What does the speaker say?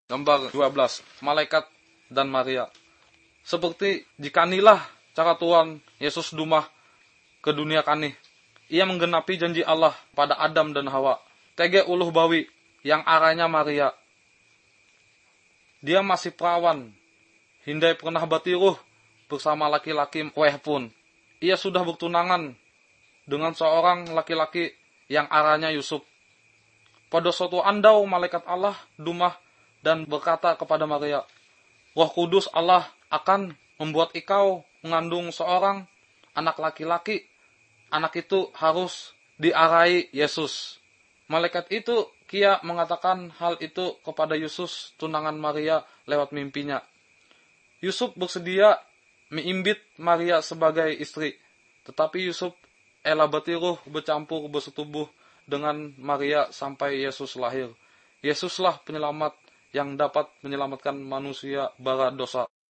Gambar 12, malaikat dan Maria. Seperti jikanilah cara Tuhan Yesus dumah ke dunia kani. Ia menggenapi janji Allah pada Adam dan Hawa. Tege uluh bawi yang arahnya Maria. Dia masih perawan. Hindai pernah batiruh bersama laki-laki weh pun. Ia sudah bertunangan dengan seorang laki-laki yang arahnya Yusuf. Pada suatu andau malaikat Allah dumah dan berkata kepada Maria, Roh Kudus Allah akan membuat engkau mengandung seorang anak laki-laki. Anak itu harus diarahi Yesus. Malaikat itu kia mengatakan hal itu kepada Yesus tunangan Maria lewat mimpinya. Yusuf bersedia mengimbit Maria sebagai istri. Tetapi Yusuf ela batiruh bercampur bersetubuh dengan Maria sampai Yesus lahir. Yesuslah penyelamat yang dapat menyelamatkan manusia bara dosa.